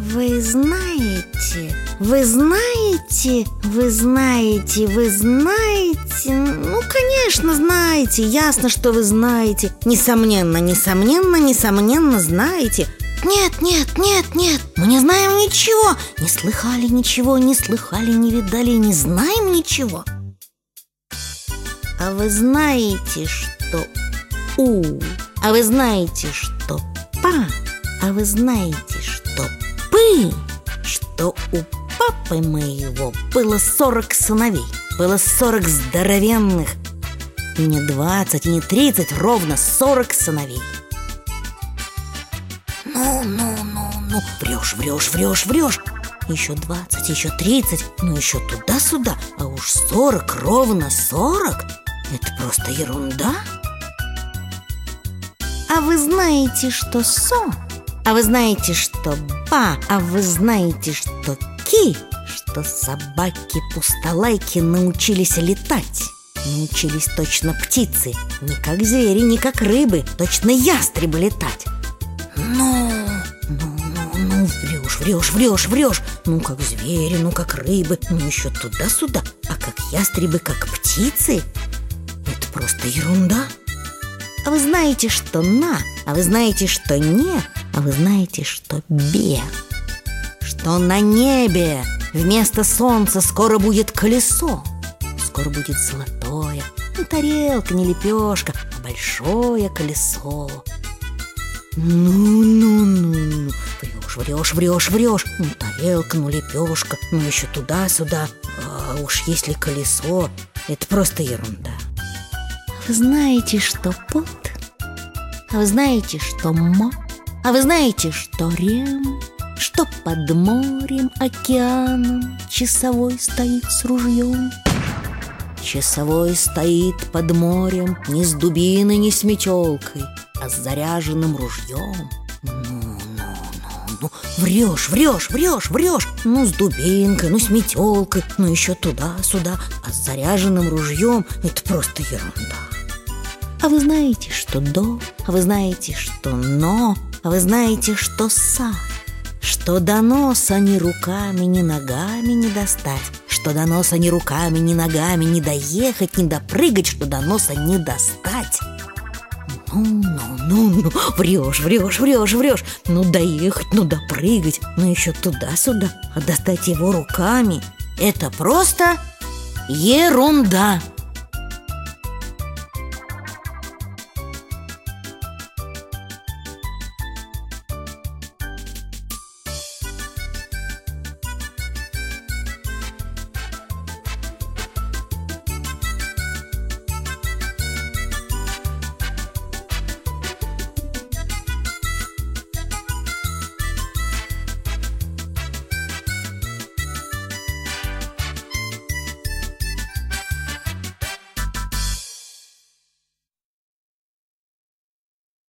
Вы знаете, вы знаете, вы знаете, вы знаете. Ну, конечно, знаете, ясно, что вы знаете. Несомненно, несомненно, несомненно знаете. Нет, нет, нет, нет, мы не знаем ничего. Не слыхали ничего, не слыхали, не видали, не знаем ничего. А вы знаете, что У? А вы знаете, что Па? А вы знаете, что Пы? Что у папы моего было 40 сыновей, было 40 здоровенных. И не 20, и не 30, ровно 40 сыновей. Ну, врешь, врешь, врешь, врешь. Еще 20, еще 30, ну еще туда-сюда. А уж 40, ровно 40. Это просто ерунда. А вы знаете, что Со? А вы знаете, что Ба? А вы знаете, что Ки? Что собаки-пустолайки научились летать. Научились точно птицы. Не как звери, не как рыбы. Точно ястребы летать. Ну, врешь, врешь, врешь. Ну, как звери, ну, как рыбы. Ну, еще туда-сюда. А как ястребы, как птицы? Это просто ерунда. А вы знаете, что На? А вы знаете, что Не? А вы знаете, что Бе? Что на небе вместо солнца скоро будет колесо. Скоро будет золотое. Не тарелка, не лепешка, а большое колесо. Ну, врешь, врешь, врешь. Ну, тарелка, ну, лепешка, ну, еще туда-сюда. А уж если колесо, это просто ерунда. Вы знаете, что Пот? А вы знаете, что Мо? А вы знаете, что Рем? Что под морем, океаном часовой стоит с ружьем? Часовой стоит под морем не с дубиной, не с метелкой, а с заряженным ружьем. Ну, врешь, врешь, врешь, врешь. Ну, с дубинкой, ну, с метелкой, ну, еще туда-сюда. А с заряженным ружьем это просто ерунда. А вы знаете, что До? А вы знаете, что Но? А вы знаете, что Са? Что до носа ни руками, ни ногами не достать. Что до носа ни руками, ни ногами не доехать, не допрыгать. Что до носа не достать. Ну, врешь, врешь, врешь, врешь. Ну, доехать, ну, допрыгать, ну, еще туда-сюда. А достать его руками — это просто ерунда.